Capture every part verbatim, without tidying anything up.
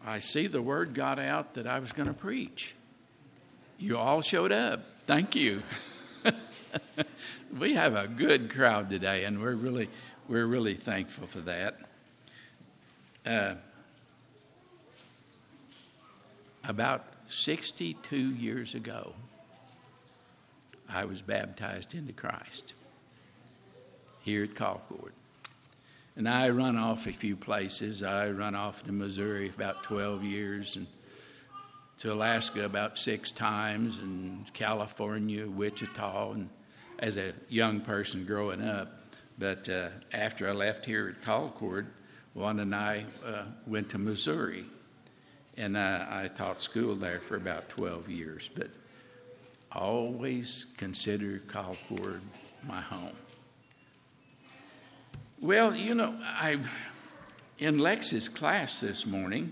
I see the word got out that I was going to preach. You all showed up. Thank you. We have a good crowd today, and we're really we're really thankful for that. Uh, about sixty-two years ago, I was baptized into Christ here at Colcord. And I run off a few places. I run off to Missouri about twelve years, and to Alaska about six times, and California, Wichita, and as a young person growing up. But uh, after I left here at Colcord, Juan and I uh, went to Missouri, and uh, I taught school there for about twelve years. But I always consider Colcord my home. Well, you know, I in Lex's class this morning,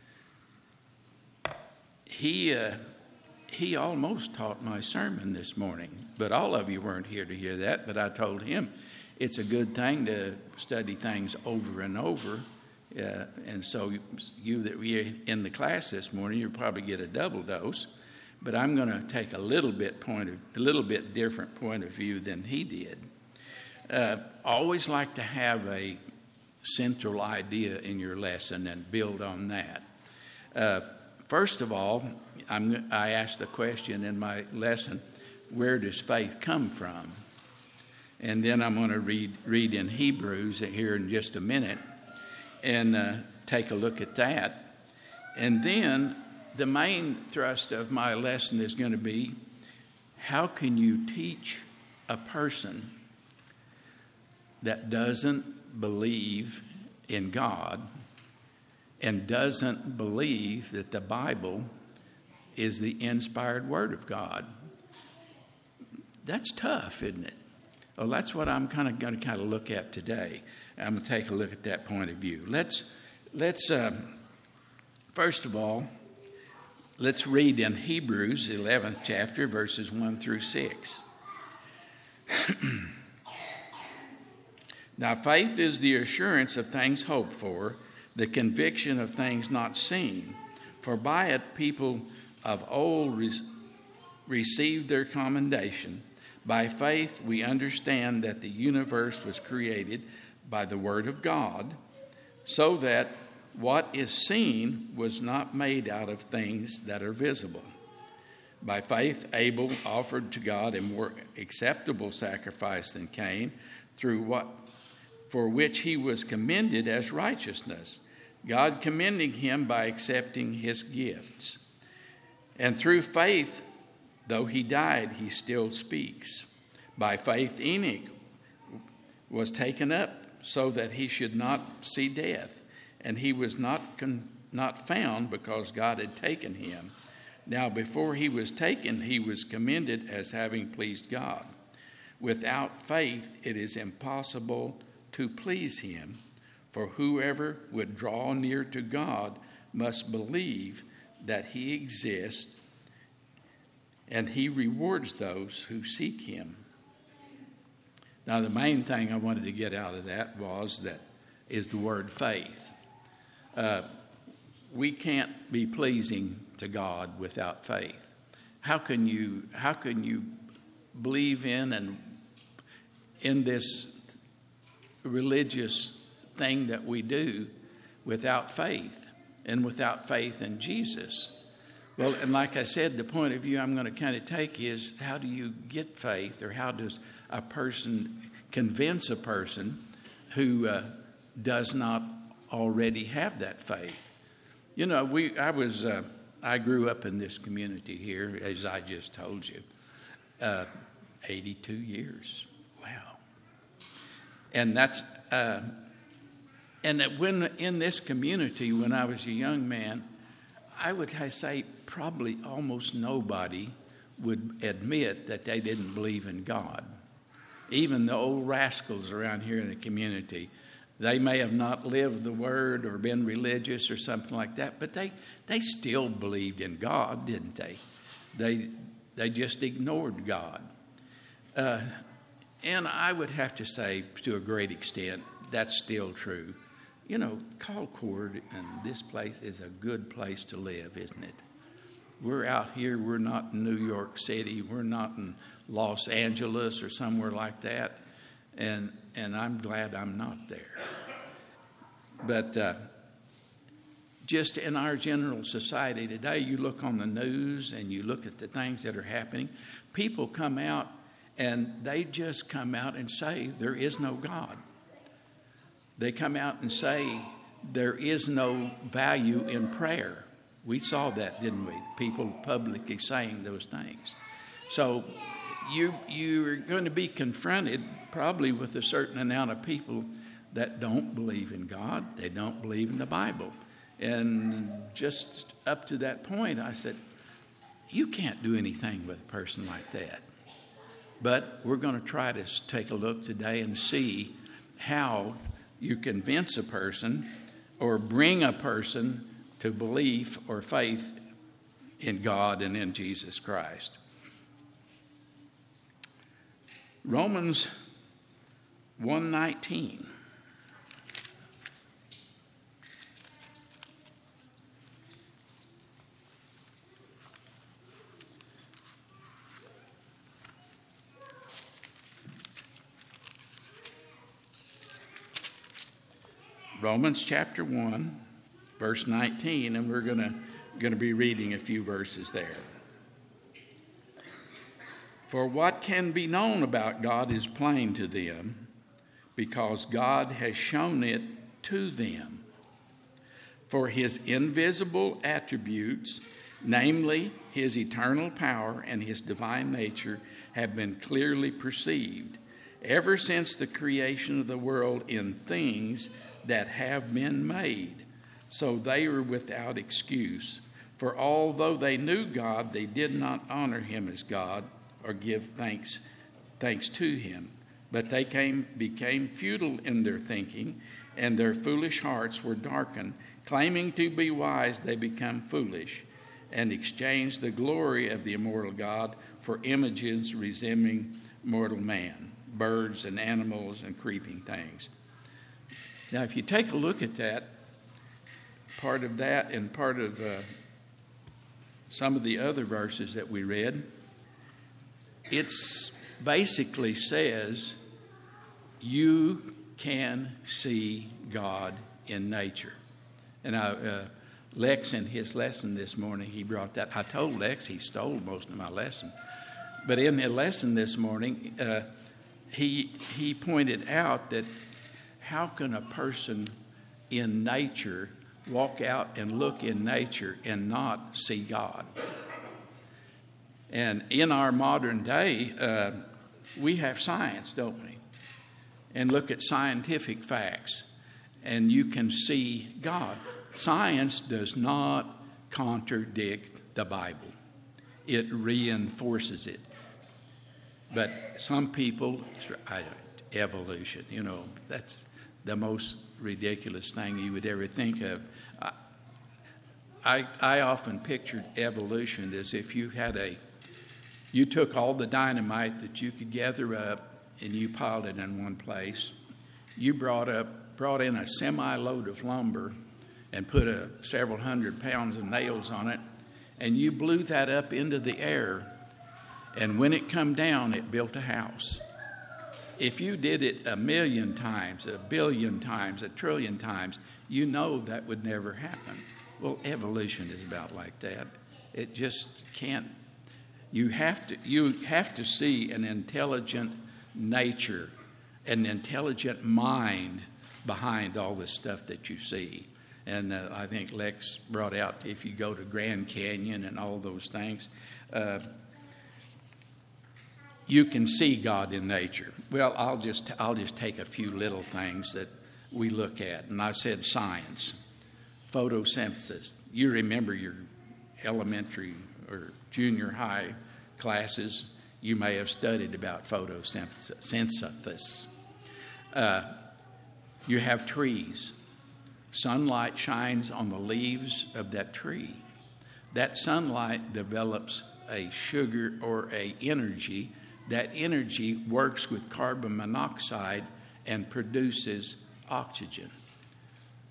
he uh, he almost taught my sermon this morning, but all of you weren't here to hear that. But I told him it's a good thing to study things over and over, uh, and so you that were in the class this morning, you'll probably get a double dose. But I'm going to take a little bit point of a little bit different point of view than he did. Uh, always like to have a central idea in your lesson and build on that. Uh, first of all, I'm, I asked the question in my lesson, where does faith come from? And then I'm going to read, read in Hebrews here in just a minute and uh, take a look at that. And then the main thrust of my lesson is going to be, how can you teach a person that doesn't believe in God and doesn't believe that the Bible is the inspired Word of God? That's tough, isn't it? Well, that's what I'm kind of going to kind of look at today. I'm going to take a look at that point of view. Let's, let's uh, first of all, let's read in Hebrews, eleventh chapter, verses one through six. Now, faith is the assurance of things hoped for, the conviction of things not seen. For by it people of old re- received their commendation. By faith we understand that the universe was created by the word of God, so that what is seen was not made out of things that are visible. By faith Abel offered to God a more acceptable sacrifice than Cain, through what for which he was commended as righteousness, God commending him by accepting his gifts. And through faith, though he died, he still speaks. By faith Enoch was taken up so that he should not see death, and he was not con- not found because God had taken him. Now before he was taken, he was commended as having pleased God. Without faith, it is impossible to please him, for whoever would draw near to God must believe that he exists, and he rewards those who seek him. Now, the main thing I wanted to get out of that was that is the word faith. Uh, we can't be pleasing to God without faith. How can you, how can you believe in and in this religious thing that we do without faith and without faith in Jesus? Well, and like I said, the point of view I'm going to kind of take is, how do you get faith, or how does a person convince a person who uh, does not already have that faith? You know, we I was uh, I grew up in this community here, as I just told you, uh, eighty-two years. Wow. And that's uh, and that when in this community, when I was a young man, I would say probably almost nobody would admit that they didn't believe in God. Even the old rascals around here in the community, they may have not lived the word or been religious or something like that, but they, they still believed in God, didn't they? They they just ignored God. Uh, and I would have to say, to a great extent, that's still true. You know, Concord and this place is a good place to live, isn't it? We're out here. We're not in New York City. We're not in Los Angeles or somewhere like that. And and I'm glad I'm not there. But uh, just in our general society today, you look on the news and you look at the things that are happening. People come out and they just come out and say there is no God. They come out and say there is no value in prayer. We saw that, didn't we? People publicly saying those things. So you, you're going to be confronted probably with a certain amount of people that don't believe in God. They don't believe in the Bible. And just up to that point, I said, you can't do anything with a person like that. But we're going to try to take a look today and see how you convince a person or bring a person to belief or faith in God and in Jesus Christ. Romans one nineteen. Romans chapter one, verse nineteen, and we're going to going to be reading a few verses there. For what can be known about God is plain to them, because God has shown it to them. For his invisible attributes, namely his eternal power and his divine nature, have been clearly perceived ever since the creation of the world in things that have been made. So they were without excuse. For although they knew God, they did not honor him as God or give thanks thanks to him. But they came, became futile in their thinking, and their foolish hearts were darkened. Claiming to be wise, they become foolish, and exchanged the glory of the immortal God for images resembling mortal man, birds and animals and creeping things. Now, if you take a look at that, part of that and part of uh, some of the other verses that we read, it basically says you can see God in nature. And I, uh, Lex, in his lesson this morning, he brought that. I told Lex he stole most of my lesson. But in the lesson this morning, uh, he he pointed out that how can a person in nature walk out and look in nature and not see God? And in our modern day, uh, we have science, don't we? And look at scientific facts, and you can see God. Science does not contradict the Bible. It reinforces it. But some people, I, evolution, you know, that's the most ridiculous thing you would ever think of. I, I, I often pictured evolution as if you had a, you took all the dynamite that you could gather up and you piled it in one place. You brought up, brought in a semi-load of lumber and put a, several hundred pounds of nails on it, and you blew that up into the air, and when it come down, it built a house. If you did it a million times, a billion times, a trillion times, you know that would never happen. Well, evolution is about like that. It just can't. You have to, you have to see an intelligent nature, an intelligent mind behind all this stuff that you see. And uh, I think Lex brought out, if you go to Grand Canyon and all those things, uh, you can see God in nature. Well, I'll just I'll just take a few little things that we look at. And I said science, photosynthesis. You remember your elementary or junior high classes. You may have studied about photosynthesis. Uh, you have trees. Sunlight shines on the leaves of that tree. That sunlight develops a sugar or a energy. That energy works with carbon monoxide and produces oxygen.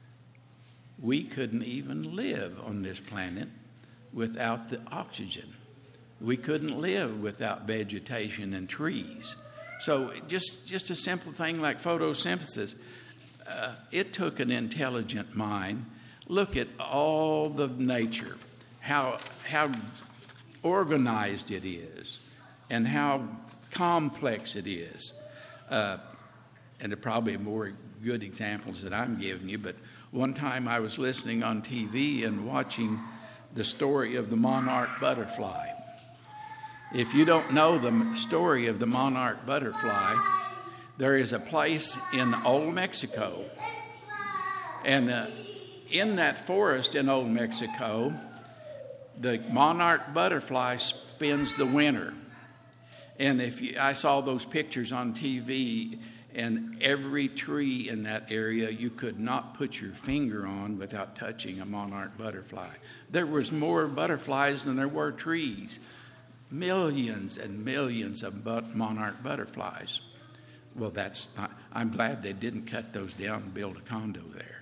we couldn't even live on this planet without the oxygen. We couldn't live without vegetation and trees. So just, just a simple thing like photosynthesis, uh, it took an intelligent mind. Look at all the nature, how, how organized it is, and how complex it is. Uh, and there are probably more good examples that I'm giving you, but one time I was listening on T V and watching the story of the monarch butterfly. If you don't know the story of the monarch butterfly, there is a place in Old Mexico. And uh, in that forest in Old Mexico, the monarch butterfly spends the winter. And if you, I saw those pictures on T V, and every tree in that area you could not put your finger on without touching a monarch butterfly. There was more butterflies than there were trees. Millions and millions of but monarch butterflies. Well, that's not, I'm glad they didn't cut those down and build a condo there.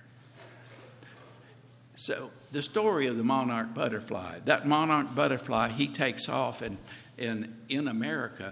So the story of the monarch butterfly, that monarch butterfly, he takes off, and, and in America,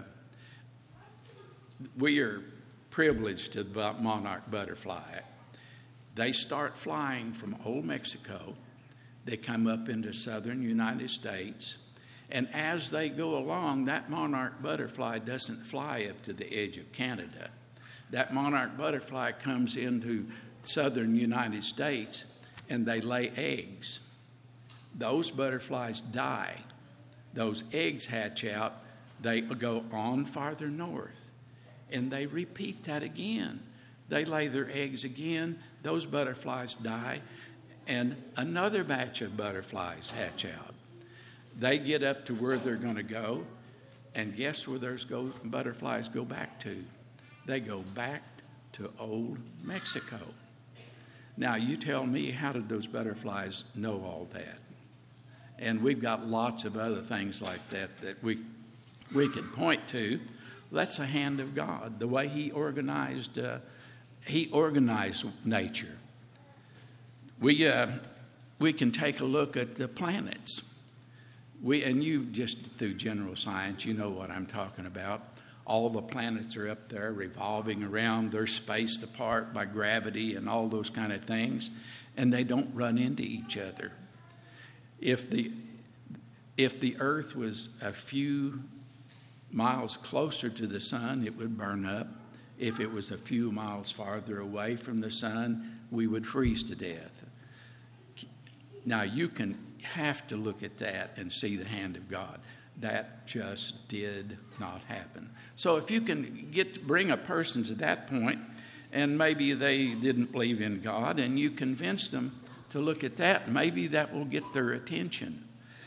we are privileged to the monarch butterfly. They start flying from Old Mexico. They come up into southern United States. And as they go along, that monarch butterfly doesn't fly up to the edge of Canada. That monarch butterfly comes into southern United States, and they lay eggs. Those butterflies die. Those eggs hatch out. They go on farther north. And they repeat that again. They lay their eggs again. Those butterflies die. And another batch of butterflies hatch out. They get up to where they're going to go. And guess where those go, butterflies go back to? They go back to Old Mexico. Now, you tell me, how did those butterflies know all that? And we've got lots of other things like that that we, we can point to. That's a hand of God, the way he organized, uh, he organized nature. We, uh, we can take a look at the planets. We, and you just through general science, you know what I'm talking about. All the planets are up there revolving around. They're spaced apart by gravity and all those kind of things, and they don't run into each other. If the, if the Earth was a few miles closer to the sun, it would burn up. If it was a few miles farther away from the sun, we would freeze to death. Now, you can have to look at that and see the hand of God. That just did not happen. So if you can get to bring a person to that point, and maybe they didn't believe in God, and you convince them to look at that, maybe that will get their attention.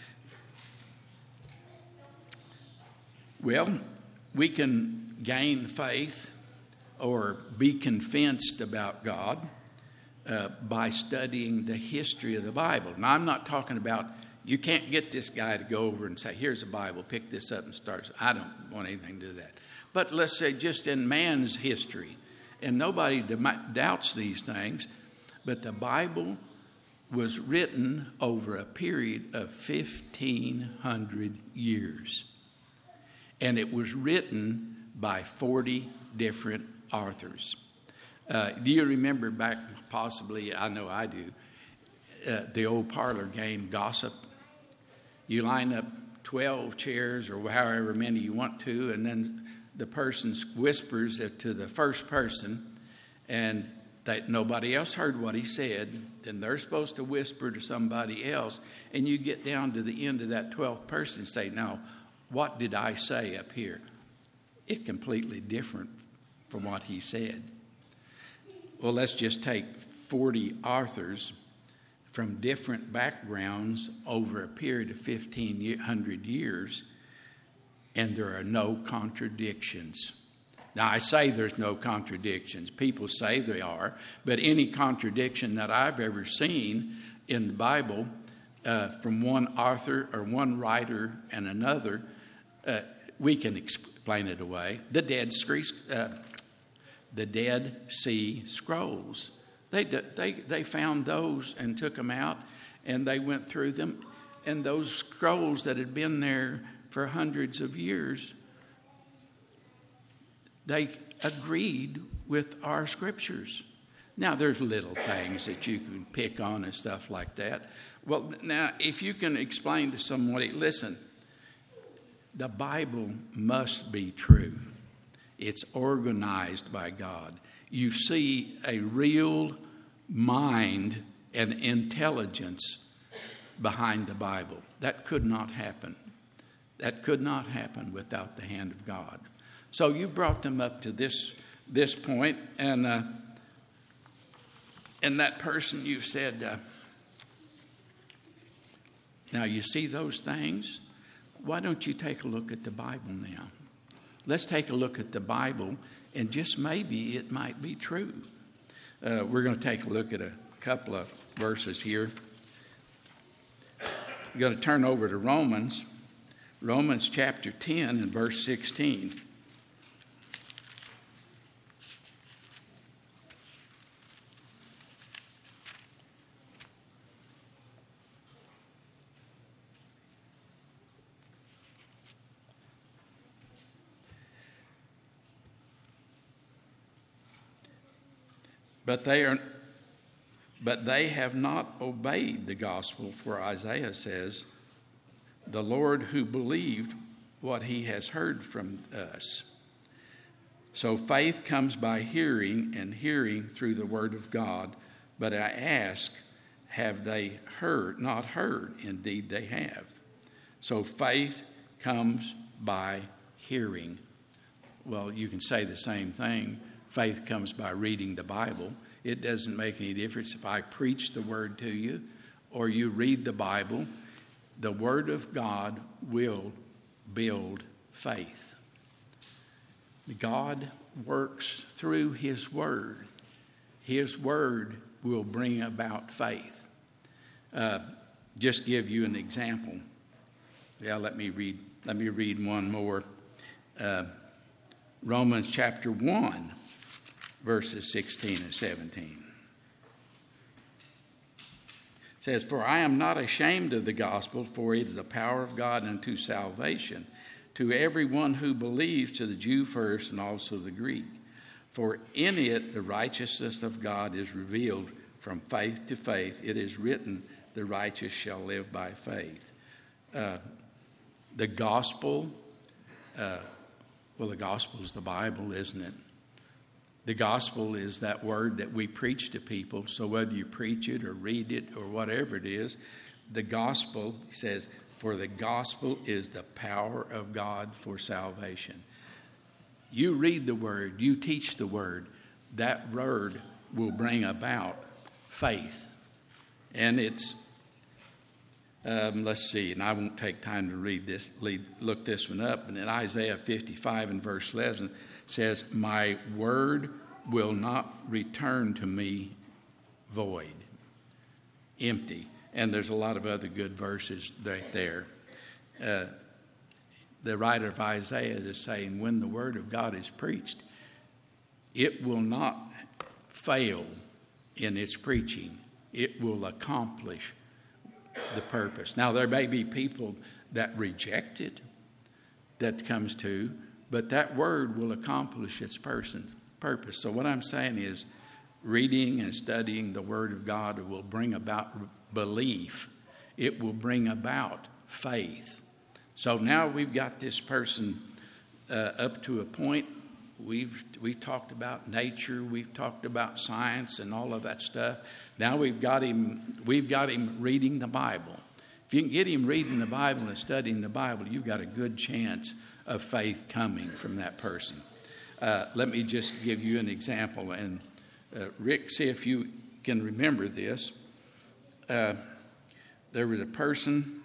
Well, we can gain faith or be convinced about God uh, by studying the history of the Bible. Now, I'm not talking about, you can't get this guy to go over and say, here's a Bible, pick this up and start. I don't want anything to do that. But let's say just in man's history, and nobody doubts these things, but the Bible was written over a period of fifteen hundred years. And it was written by forty different authors. Uh, do you remember back, possibly, I know I do, uh, the old parlor game, Gossip? You line up twelve chairs or however many you want to, and then the person whispers it to the first person, and that nobody else heard what he said. Then they're supposed to whisper to somebody else, and you get down to the end of that twelfth person and say, now, what did I say up here? It's completely different from what he said. Well, let's just take forty authors from different backgrounds over a period of fifteen hundred years, and there are no contradictions. Now, I say there's no contradictions. People say they are, but any contradiction that I've ever seen in the Bible uh, from one author or one writer and another, uh, we can explain it away. The Dead, uh, the Dead Sea Scrolls They, they, they found those and took them out, and they went through them. And those scrolls that had been there for hundreds of years, they agreed with our scriptures. Now, there's little things that you can pick on and stuff like that. Well, now, if you can explain to somebody, listen, the Bible must be true. It's organized by God. You see a real mind and intelligence behind the Bible. That could not happen. That could not happen without the hand of God. So you brought them up to this this point, and uh, and that person, you said, uh, now you see those things? Why don't you take a look at the Bible now? Let's take a look at the Bible, and just maybe it might be true. Uh, we're going to take a look at a couple of verses here. We're going to turn over to Romans, Romans chapter ten and verse sixteen. But they are, but they have not obeyed the gospel, for Isaiah says, "The Lord who believed what he has heard from us." So faith comes by hearing, and hearing through the word of God. But I ask, have they heard? Not heard. Indeed, they have. So faith comes by hearing. Well, you can say the same thing. Faith comes by reading the Bible. It doesn't make any difference if I preach the word to you or you read the Bible. The word of God will build faith. God works through his word. His word will bring about faith. Uh, just give you an example. Yeah, let me read. Let me read one more. Uh, Romans chapter one. Verses sixteen and seventeen. It says, "For I am not ashamed of the gospel, for it is the power of God unto salvation, to everyone who believes, to the Jew first and also the Greek. For in it the righteousness of God is revealed from faith to faith. It is written, the righteous shall live by faith." Uh, the gospel, uh, well, the gospel is the Bible, isn't it? The gospel is that word that we preach to people. So whether you preach it or read it or whatever it is, the gospel, he says, for the gospel is the power of God for salvation. You read the word, you teach the word, that word will bring about faith. And it's, um, let's see, and I won't take time to read this, lead, look this one up. And in Isaiah fifty-five and verse eleven, says, "My word will not return to me void," empty. And there's a lot of other good verses right there. Uh, the writer of Isaiah is saying, when the word of God is preached, it will not fail in its preaching. It will accomplish the purpose. Now, there may be people that reject it, that comes to, but that word will accomplish its person, purpose. So what I'm saying is reading and studying the word of God will bring about belief. It will bring about faith. So now we've got this person uh, up to a point. We've we talked about nature. We've talked about science and all of that stuff. Now we've got him. We've got him reading the Bible. If you can get him reading the Bible and studying the Bible, you've got a good chance of faith coming from that person. Uh, let me just give you an example. And uh, Rick, see if you can remember this. Uh, there was a person,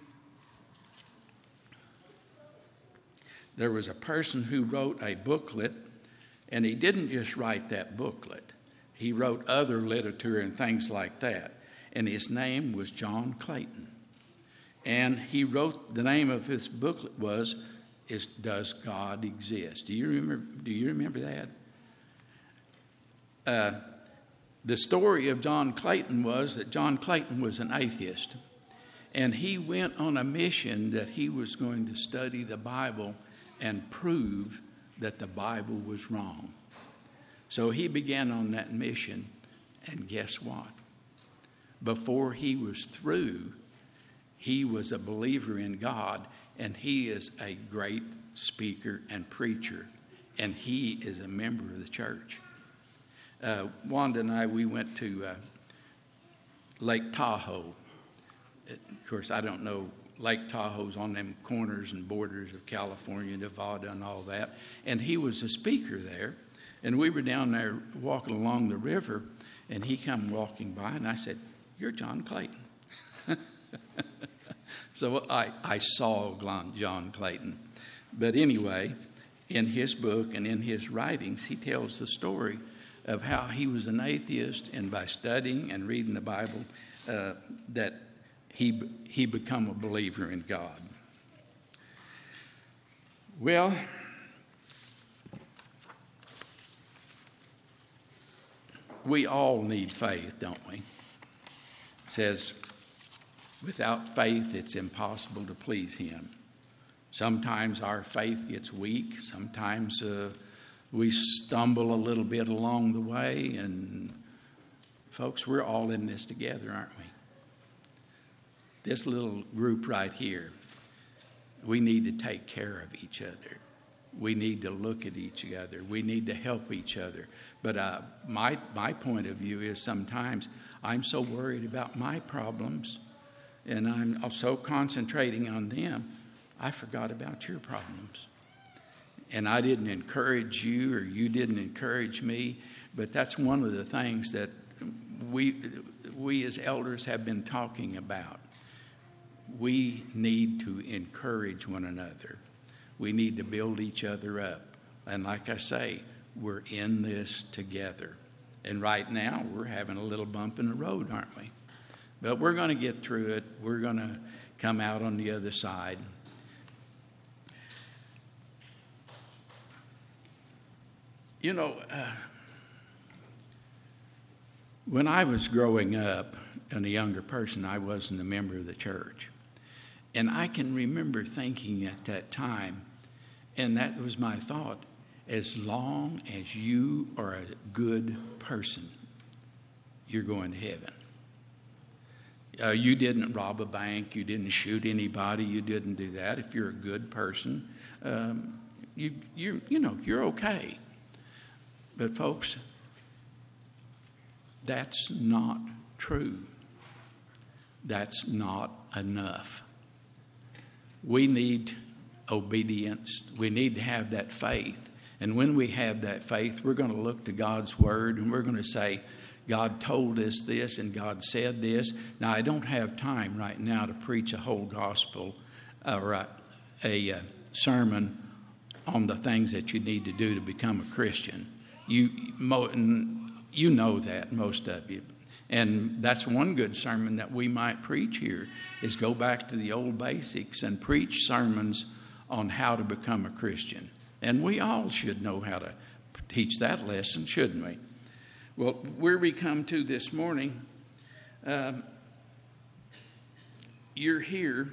there was a person who wrote a booklet, and he didn't just write that booklet. He wrote other literature and things like that. And his name was John Clayton. And he wrote, the name of his booklet was, is Does God Exist? Do you remember, do you remember that? Uh, The story of John Clayton was that John Clayton was an atheist, and he went on a mission that he was going to study the Bible and prove that the Bible was wrong. So he began on that mission, and guess what? Before he was through, he was a believer in God, and he is a great speaker and preacher, and he is a member of the church. Uh, Wanda and I, we went to uh, Lake Tahoe. Of course, I don't know, Lake Tahoe's on them corners and borders of California, Nevada, and all that. And he was a speaker there. And we were down there walking along the river, and he come walking by, and I said, "You're John Clayton." So I, I saw John Clayton. But anyway, in his book and in his writings, he tells the story of how he was an atheist, and by studying and reading the Bible, uh, that he he become a believer in God. Well, we all need faith, don't we? It says, without faith, it's impossible to please him. Sometimes our faith gets weak. Sometimes uh, we stumble a little bit along the way. And folks, we're all in this together, aren't we? This little group right here, we need to take care of each other. We need to look at each other. We need to help each other. But uh, my, my point of view is sometimes I'm so worried about my problems, and I'm so concentrating on them, I forgot about your problems. And I didn't encourage you, or you didn't encourage me, but that's one of the things that we, we as elders have been talking about. We need to encourage one another. We need to build each other up. And like I say, we're in this together. And right now, we're having a little bump in the road, aren't we? But we're going to get through it. We're going to come out on the other side. You know, uh, when I was growing up and a younger person, I wasn't a member of the church. And I can remember thinking at that time, and that was my thought, as long as you are a good person, you're going to heaven. Uh, you didn't rob a bank. You didn't shoot anybody. You didn't do that. If you're a good person, um, you you you know you're okay. But folks, that's not true. That's not enough. We need obedience. We need to have that faith. And when we have that faith, we're going to look to God's word, and we're going to say, God told us this and God said this. Now, I don't have time right now to preach a whole gospel or a, a, a sermon on the things that you need to do to become a Christian. You, you know that, most of you. And that's one good sermon that we might preach here, is go back to the old basics and preach sermons on how to become a Christian. And we all should know how to teach that lesson, shouldn't we? Well, where we come to this morning, um, you're here.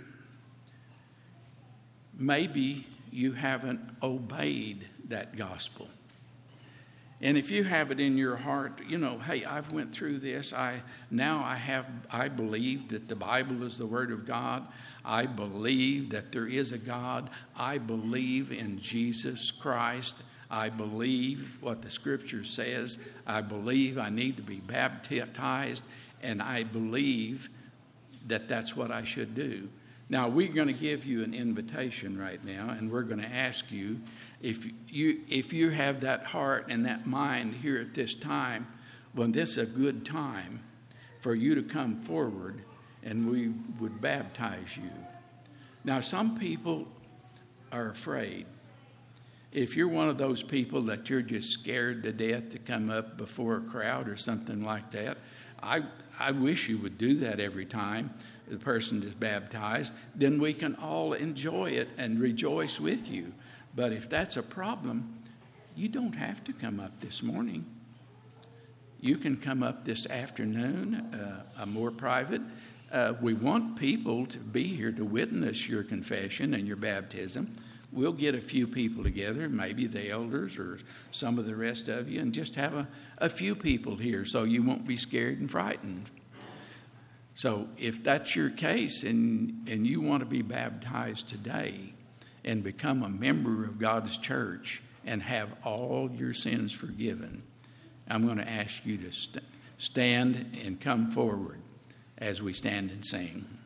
Maybe you haven't obeyed that gospel. And if you have it in your heart, you know, hey, I've went through this. I now I have I believe that the Bible is the Word of God. I believe that there is a God. I believe in Jesus Christ. I believe what the Scripture says. I believe I need to be baptized, and I believe that that's what I should do. Now, we're going to give you an invitation right now, and we're going to ask you, if you if you have that heart and that mind here at this time, well, this is a good time for you to come forward, and we would baptize you. Now, some people are afraid. If you're one of those people that you're just scared to death to come up before a crowd or something like that, I I wish you would do that every time the person is baptized. Then we can all enjoy it and rejoice with you. But if that's a problem, you don't have to come up this morning. you can come up this afternoon, uh, a more private. Uh, we want people to be here to witness your confession and your baptism. We'll get a few people together, maybe the elders or some of the rest of you, and just have a, a few people here so you won't be scared and frightened. So if that's your case and, and you want to be baptized today and become a member of God's church and have all your sins forgiven, I'm going to ask you to st- stand and come forward as we stand and sing.